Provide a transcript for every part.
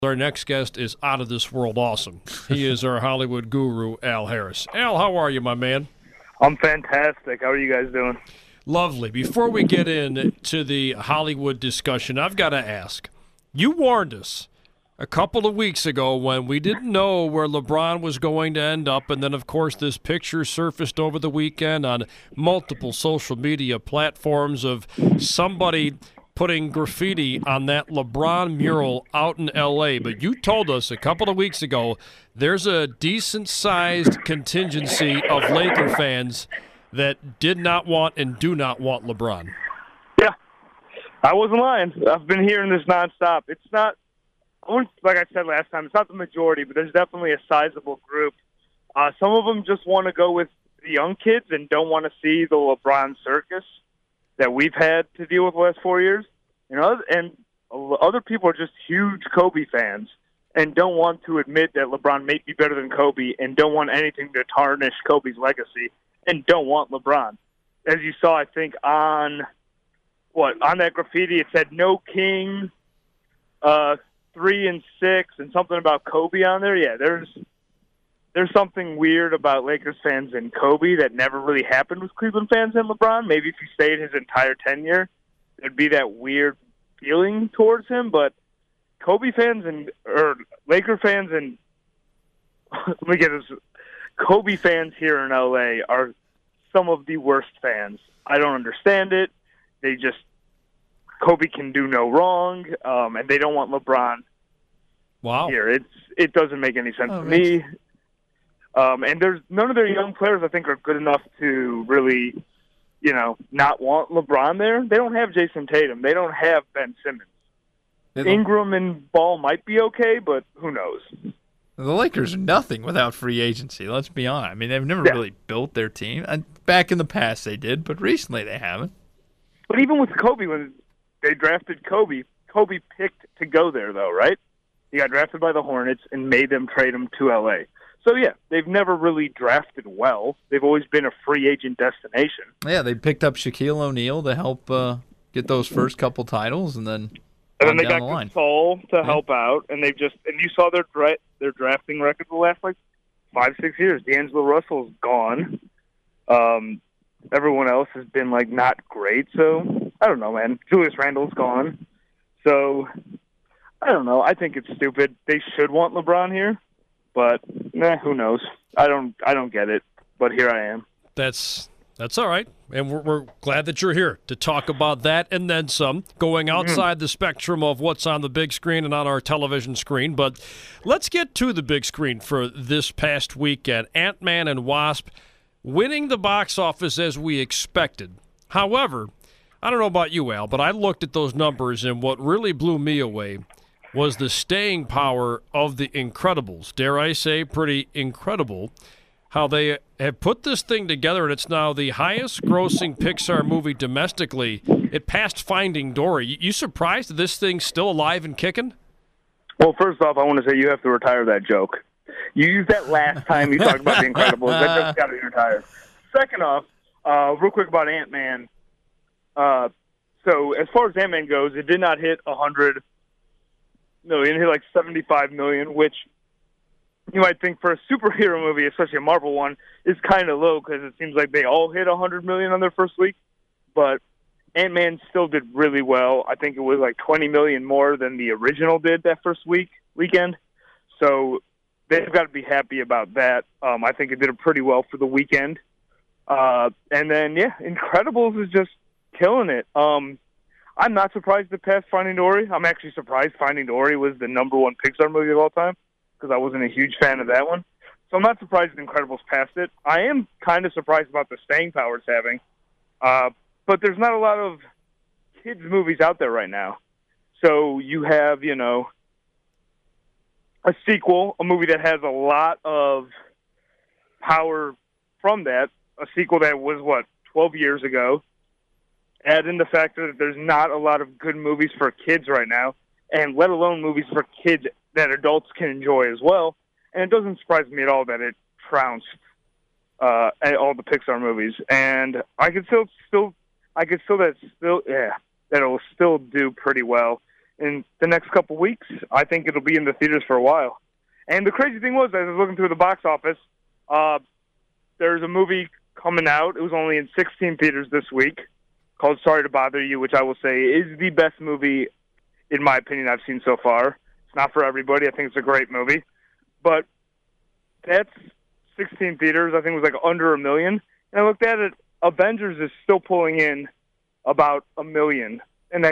Our next guest is out of this world awesome. He is our Hollywood guru, Al Harris. Al, how are you, my man? I'm fantastic. How are you guys doing? Lovely. Before we get into the Hollywood discussion, I've got to ask. You warned us a couple of weeks ago when we didn't know where LeBron was going to end up, and then, of course, this picture surfaced over the weekend on multiple social media platforms of somebody putting graffiti on that LeBron mural out in L.A. But you told us a couple of weeks ago there's a decent-sized contingency of Laker fans that did not want and do not want LeBron. Yeah, I wasn't lying. I've been hearing this nonstop. It's not, like I said last time, it's not the majority, but there's definitely a sizable group. Some of them just want to go with the young kids and don't want to see the LeBron circus that we've had to deal with the last 4 years, and other people are just huge Kobe fans and don't want to admit that LeBron may be better than Kobe and don't want anything to tarnish Kobe's legacy and don't want LeBron. As you saw, I think on that graffiti, it said "No King, 3 and 6," and something about Kobe on there. Yeah, there's something weird about Lakers fans and Kobe that never really happened with Cleveland fans and LeBron. Maybe if he stayed his entire tenure, there'd be that weird feeling towards him. But Kobe fans or Laker fans and let me get this. Kobe fans here in LA are some of the worst fans. I don't understand it. Kobe can do no wrong, and they don't want LeBron here. It doesn't make any sense to me. And there's none of their young players I think are good enough to really, not want LeBron there. They don't have Jason Tatum. They don't have Ben Simmons. Ingram and Ball might be okay, but who knows? The Lakers are nothing without free agency, let's be honest. I mean, they've never really built their team. Back in the past they did, but recently they haven't. But even with Kobe, when they drafted Kobe picked to go there, though, right? He got drafted by the Hornets and made them trade him to L.A. So, yeah, they've never really drafted well. They've always been a free agent destination. Yeah, they picked up Shaquille O'Neal to help get those first couple titles, and then they got Gasol to help out, and you saw their drafting record the last 5-6 years. D'Angelo Russell's gone. Everyone else has been not great. So I don't know, man. Julius Randle's gone. So I don't know. I think it's stupid. They should want LeBron here, but who knows? I don't get it. But here I am. That's all right, and we're glad that you're here to talk about that and then some, going outside the spectrum of what's on the big screen and on our television screen. But let's get to the big screen for this past weekend. Ant-Man and Wasp winning the box office as we expected. However, I don't know about you, Al, but I looked at those numbers, and what really blew me away was the staying power of The Incredibles. Dare I say, pretty incredible how they have put this thing together, and it's now the highest-grossing Pixar movie domestically. It passed Finding Dory. You surprised that this thing's still alive and kicking? Well, first off, I want to say you have to retire that joke. You used that last time you talked about The Incredibles. That joke's got to be retired. Second off, real quick about Ant-Man. So as far as Ant-Man goes, it did not hit 100 million. It hit 75 million, which you might think for a superhero movie, especially a Marvel one, is kind of low because it seems like they all hit 100 million on their first week. But Ant-Man still did really well. I think it was 20 million more than the original did that first weekend. So they've got to be happy about that. I think it did pretty well for the weekend. And then, Incredibles is just killing it. I'm not surprised it passed Finding Dory. I'm actually surprised Finding Dory was the number one Pixar movie of all time because I wasn't a huge fan of that one. So I'm not surprised The Incredibles passed it. I am kind of surprised about the staying power it's having. But there's not a lot of kids' movies out there right now. So you have, a sequel, a movie that has a lot of power from that, a sequel that was, 12 years ago. Add in the fact that there's not a lot of good movies for kids right now, and let alone movies for kids that adults can enjoy as well. And it doesn't surprise me at all that it trounced at all the Pixar movies. And I could that it'll still do pretty well in the next couple weeks. I think it'll be in the theaters for a while. And the crazy thing was, as I was looking through the box office, there's a movie coming out. It was only in 16 theaters this week called Sorry to Bother You, which I will say is the best movie, in my opinion, I've seen so far. It's not for everybody. I think it's a great movie. But that's 16 theaters. I think it was like under 1 million. And I looked at it. Avengers is still pulling in about 1 million. And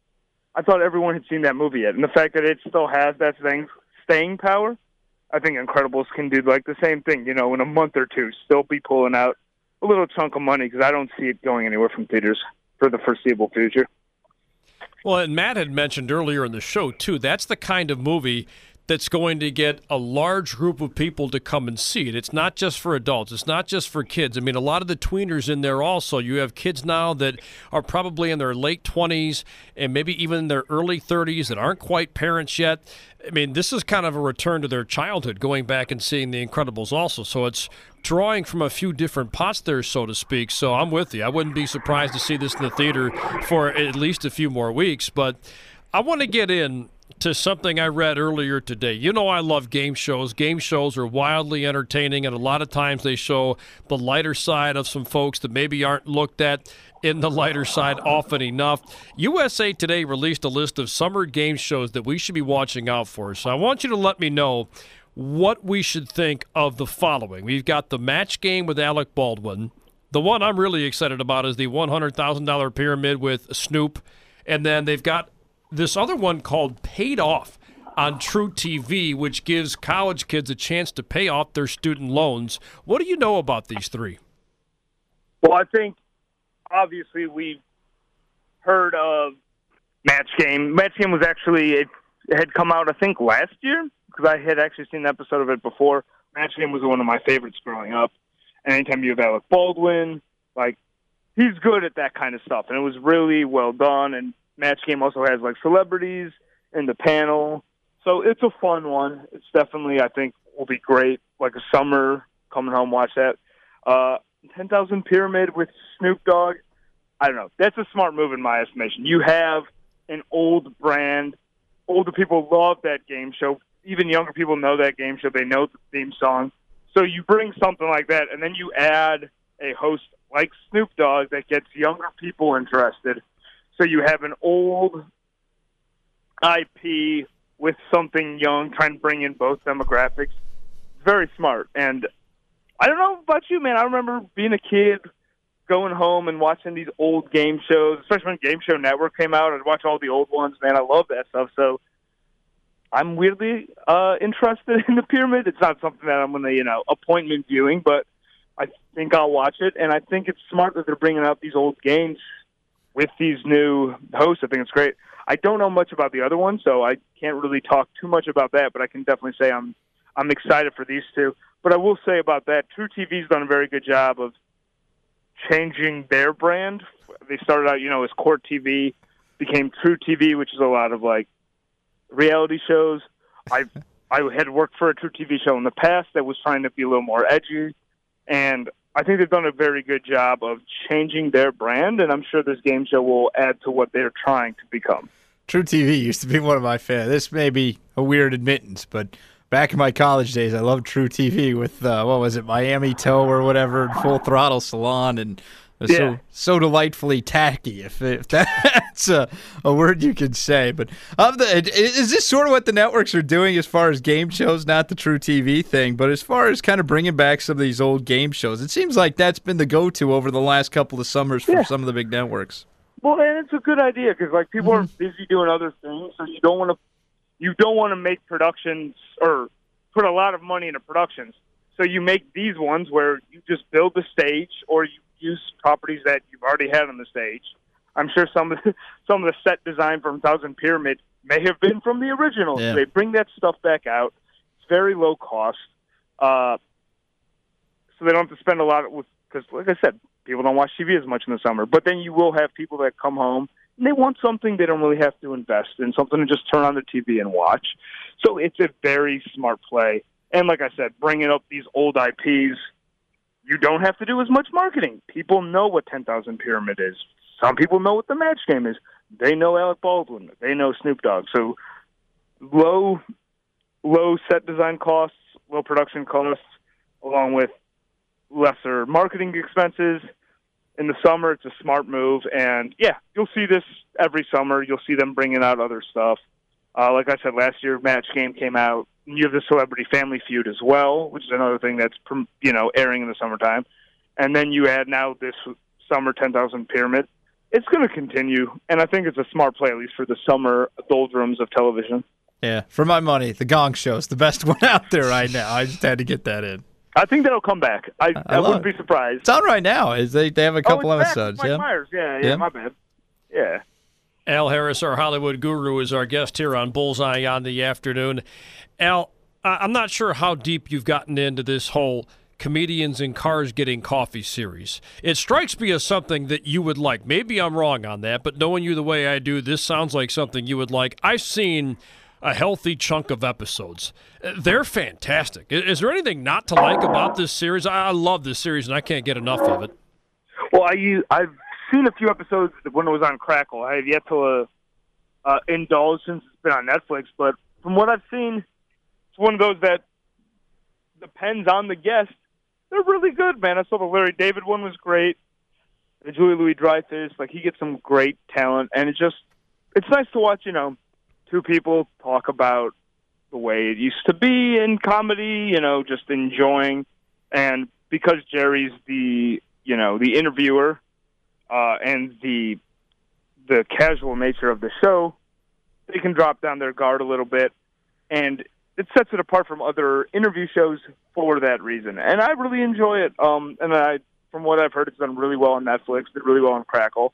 I thought everyone had seen that movie yet. And the fact that it still has that staying power, I think Incredibles can do like the same thing, in a month or two, still be pulling out a little chunk of money, because I don't see it going anywhere from theaters for the foreseeable future. Well, and Matt had mentioned earlier in the show, too, that's the kind of movie that's going to get a large group of people to come and see it. It's not just for adults. It's not just for kids. I mean, a lot of the tweeners in there also. You have kids now that are probably in their late 20s and maybe even in their early 30s that aren't quite parents yet. I mean, this is kind of a return to their childhood, going back and seeing The Incredibles also. So it's drawing from a few different pots there, so to speak. So I'm with you. I wouldn't be surprised to see this in the theater for at least a few more weeks. But I want to get in to something I read earlier today. You know I love game shows. Game shows are wildly entertaining, and a lot of times they show the lighter side of some folks that maybe aren't looked at in the lighter side often enough. USA Today released a list of summer game shows that we should be watching out for. So I want you to let me know what we should think of the following. We've got the Match Game with Alec Baldwin. The one I'm really excited about is the $100,000 Pyramid with Snoop. And then they've got this other one called Paid Off on True TV, which gives college kids a chance to pay off their student loans. What do you know about these three? Well, I think, obviously, we've heard of Match Game. Match Game was actually, it had come out, I think, last year, because I had actually seen an episode of it before. Match Game was one of my favorites growing up. And anytime you have Alec Baldwin, he's good at that kind of stuff. And it was really well done, and Match Game also has celebrities in the panel, so it's a fun one. It's definitely, I think, will be great. Like a summer, coming home, watch that. 10,000 Pyramid with Snoop Dogg. I don't know. That's a smart move in my estimation. You have an old brand. Older people love that game show. Even younger people know that game show. They know the theme song. So you bring something like that, and then you add a host like Snoop Dogg that gets younger people interested. So you have an old IP with something young, trying to bring in both demographics. Very smart. And I don't know about you, man. I remember being a kid, going home and watching these old game shows, especially when Game Show Network came out. I'd watch all the old ones, man. I love that stuff. So I'm weirdly interested in the Pyramid. It's not something that I'm going to, appointment viewing, but I think I'll watch it. And I think it's smart that they're bringing out these old games with these new hosts. I think it's great. I don't know much about the other one, so I can't really talk too much about that, but I can definitely say I'm excited for these two. But I will say about that, True TV's done a very good job of changing their brand. They started out, as Court TV, became True TV, which is a lot of, reality shows. I had worked for a True TV show in the past that was trying to be a little more edgy, and I think they've done a very good job of changing their brand, and I'm sure this game show will add to what they're trying to become. True TV used to be one of my favorites. This may be a weird admittance, but back in my college days, I loved True TV with, Miami Toe or whatever, Full Throttle Salon, and it was so delightfully tacky, if that's a word you could say. But is this sort of what the networks are doing as far as game shows? Not the True TV thing, but as far as kind of bringing back some of these old game shows, it seems like that's been the go-to over the last couple of summers for some of the big networks. Well, and it's a good idea because people are busy doing other things, so you don't want to make productions or put a lot of money into productions. So you make these ones where you just build the stage, or you use properties that you've already had on the stage. I'm sure some of the set design from Thousand Pyramid may have been from the original. Yeah. So they bring that stuff back out. It's very low cost, so they don't have to spend a lot because, like I said, people don't watch TV as much in the summer. But then you will have people that come home and they want something they don't really have to invest in, something to just turn on the TV and watch. So it's a very smart play. And like I said, bringing up these old IPs, you don't have to do as much marketing. People know what 10,000 Pyramid is. Some people know what the Match Game is. They know Alec Baldwin. They know Snoop Dogg. So low set design costs, low production costs, along with lesser marketing expenses. In the summer, it's a smart move. And, yeah, you'll see this every summer. You'll see them bringing out other stuff. Like I said, last year, Match Game came out. You have the Celebrity Family Feud as well, which is another thing that's, airing in the summertime. And then you add now this summer 10,000 Pyramid. It's going to continue, and I think it's a smart play, at least for the summer doldrums of television. Yeah, for my money, the Gong Show is the best one out there right now. I just had to get that in. I think that'll come back. I wouldn't be surprised. It's on right now. They have a couple episodes. Mike Myers. Yeah, my bad. Yeah. Al Harris, our Hollywood guru, is our guest here on Bullseye on the Afternoon. Al, I'm not sure how deep you've gotten into this whole comedians in cars getting coffee series. It strikes me as something that you would like. Maybe I'm wrong on that, but knowing you the way I do, this sounds like something you would like. I've seen a healthy chunk of episodes. They're fantastic. Is there anything not to like about this series? I love this series, and I can't get enough of it. Well, I've seen a few episodes when it was on Crackle. I have yet to indulge since it's been on Netflix, but from what I've seen, it's one of those that depends on the guest. They're really good, man. I saw the Larry David one was great. The Julia Louis-Dreyfus, he gets some great talent, and it's nice to watch, two people talk about the way it used to be in comedy, just enjoying. And because Jerry's the interviewer, and the casual nature of the show, they can drop down their guard a little bit, and it sets it apart from other interview shows for that reason. And I really enjoy it. From what I've heard, it's done really well on Netflix, did really well on Crackle.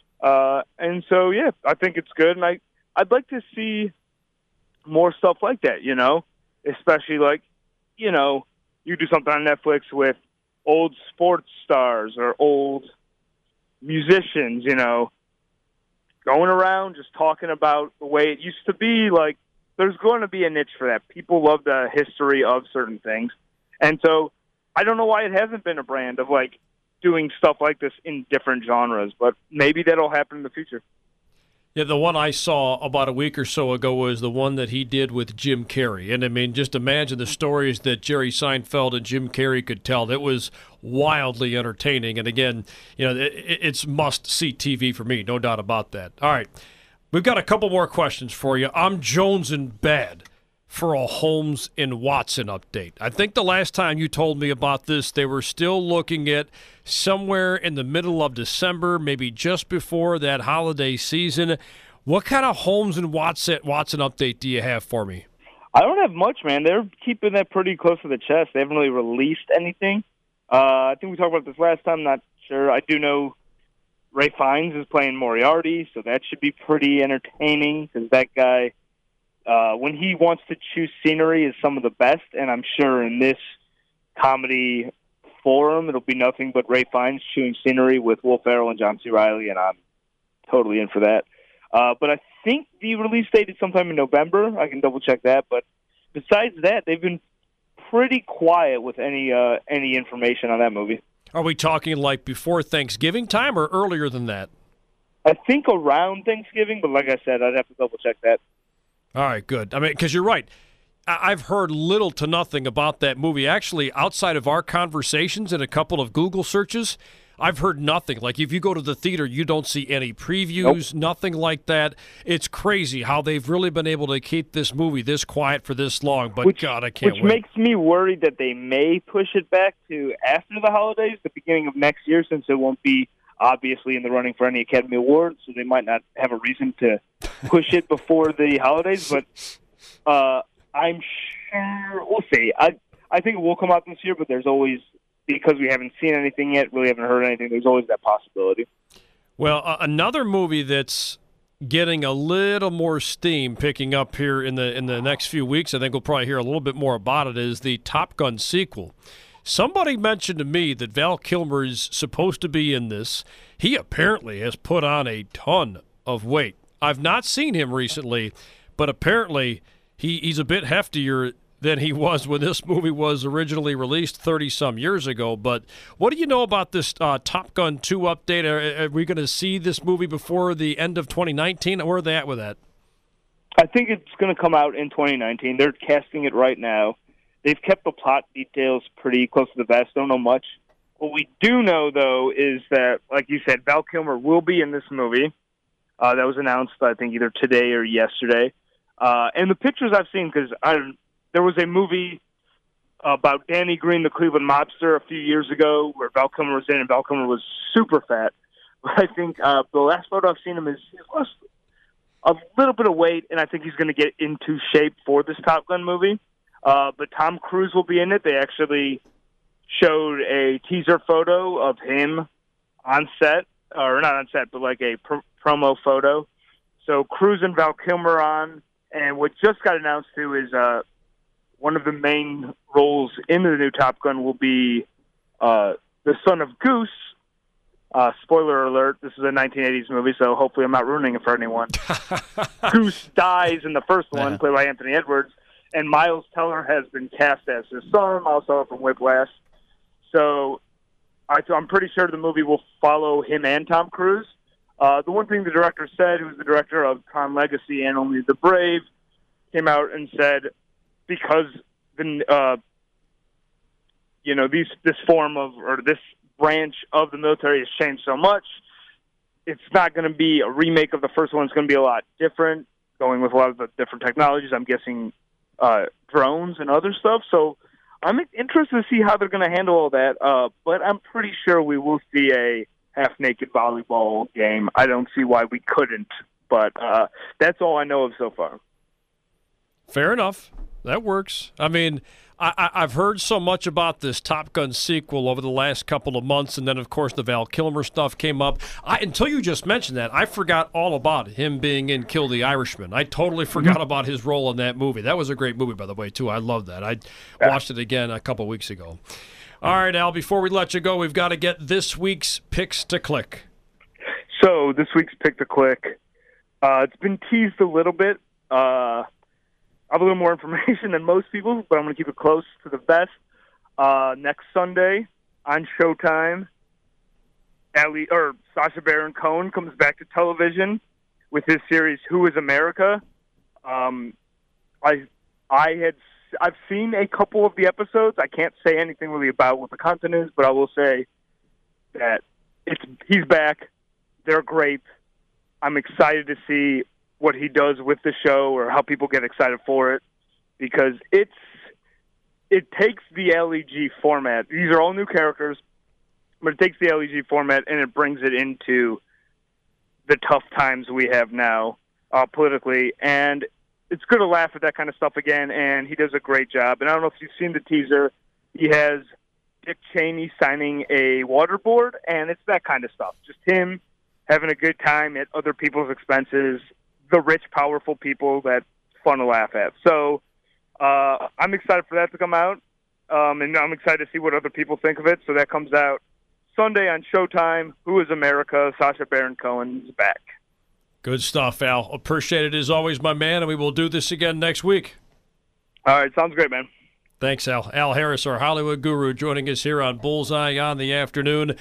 And so, yeah, I think it's good. And I'd like to see more stuff like that, especially you do something on Netflix with old sports stars or old musicians, going around just talking about the way it used to be. There's going to be a niche for that. People love the history of certain things. And so I don't know why it hasn't been a brand of doing stuff like this in different genres, but maybe that'll happen in the future. Yeah, the one I saw about a week or so ago was the one that he did with Jim Carrey. And, I mean, just imagine the stories that Jerry Seinfeld and Jim Carrey could tell. It was wildly entertaining. And, again, it's must-see TV for me, no doubt about that. All right, we've got a couple more questions for you. I'm jonesing bad for a Holmes and Watson update. I think the last time you told me about this, they were still looking at somewhere in the middle of December, maybe just before that holiday season. What kind of Holmes and Watson update do you have for me? I don't have much, man. They're keeping that pretty close to the chest. They haven't really released anything. I think we talked about this last time. Not sure. I do know Ray Fiennes is playing Moriarty, so that should be pretty entertaining because that guy, when he wants to choose scenery, is some of the best. And I'm sure in this comedy forum, it'll be nothing but Ray Fiennes chewing scenery with Will Ferrell and John C. Reilly, and I'm totally in for that. But I think the release date is sometime in November. I can double-check that. But besides that, they've been pretty quiet with any information on that movie. Are we talking before Thanksgiving time or earlier than that? I think around Thanksgiving, but like I said, I'd have to double-check that. All right, good. I mean, because you're right. I've heard little to nothing about that movie. Actually, outside of our conversations and a couple of Google searches, I've heard nothing. If you go to the theater, you don't see any previews, Nothing like that. It's crazy how they've really been able to keep this movie this quiet for this long. But, God, I can't wait. Which makes me worried that they may push it back to after the holidays, the beginning of next year, since it won't be obviously in the running for any Academy Awards, so they might not have a reason to push it before the holidays. But I'm sure we'll see. I think it will come out this year, but there's always, because we haven't seen anything yet, really haven't heard anything, there's always that possibility. Well, another movie that's getting a little more steam picking up here in the next few weeks, I think we'll probably hear a little bit more about it, is the Top Gun sequel. Somebody mentioned to me that Val Kilmer is supposed to be in this. He apparently has put on a ton of weight. I've not seen him recently, but apparently he's a bit heftier than he was when this movie was originally released 30-some years ago. But what do you know about this Top Gun 2 update? Are we going to see this movie before the end of 2019? Where are they at with that? I think it's going to come out in 2019. They're casting it right now. They've kept the plot details pretty close to the vest. Don't know much. What we do know, though, is that, like you said, Val Kilmer will be in this movie. That was announced, I think, either today or yesterday. And the pictures I've seen, because there was a movie about Danny Green, the Cleveland mobster, a few years ago where Val Kilmer was in, and Val Kilmer was super fat. But I think the last photo I've seen him is he's lost a little bit of weight, and I think he's going to get into shape for this Top Gun movie. But Tom Cruise will be in it. They actually showed a teaser photo of him on set, or not on set, but like a promo photo. So Cruise and Val Kilmer on, and what just got announced too is one of the main roles in the new Top Gun will be the son of Goose. Spoiler alert, this is a 1980s movie, so hopefully I'm not ruining it for anyone. Goose dies in the first one, played by Anthony Edwards, and Miles Teller has been cast as his son, Miles Teller from Whiplash. So I'm pretty sure the movie will follow him and Tom Cruise. The one thing the director said, who's the director of Tron Legacy and Only the Brave, came out and said because this form of, or this branch of the military has changed so much, it's not going to be a remake of the first one. It's going to be a lot different, going with a lot of the different technologies. I'm guessing drones and other stuff. So I'm interested to see how they're going to handle all that. But I'm pretty sure we will see a half-naked volleyball game. I don't see why we couldn't. But that's all I know of so far. Fair enough. That works. I mean, I've heard so much about this Top Gun sequel over the last couple of months, and then, of course, the Val Kilmer stuff came up. Until you just mentioned that, I forgot all about him being in Kill the Irishman. I totally forgot about his role in that movie. That was a great movie, by the way, too. I love that. I watched it again a couple weeks ago. All right, Al, before we let you go, we've got to get this week's Picks to Click. So this week's Pick to Click, it's been teased a little bit. I have a little more information than most people, but I'm going to keep it close to the vest. Next Sunday on Showtime, Sacha Baron Cohen comes back to television with his series "Who Is America." I've seen a couple of the episodes. I can't say anything really about what the content is, but I will say that he's back. They're great. I'm excited to see what he does with the show or how people get excited for it, because it takes the LEG format. These are all new characters, but it takes the LEG format and it brings it into the tough times we have now politically. And it's good to laugh at that kind of stuff again, and he does a great job. And I don't know if you've seen the teaser. He has Dick Cheney signing a waterboard, and it's that kind of stuff. Just him having a good time at other people's expenses, the rich, powerful people that's fun to laugh at. So I'm excited for that to come out, and I'm excited to see what other people think of it. So that comes out Sunday on Showtime. Who Is America? Sacha Baron Cohen's back. Good stuff, Al. Appreciate it as always, my man, and we will do this again next week. All right, sounds great, man. Thanks, Al. Al Harris, our Hollywood guru, joining us here on Bullseye on the Afternoon.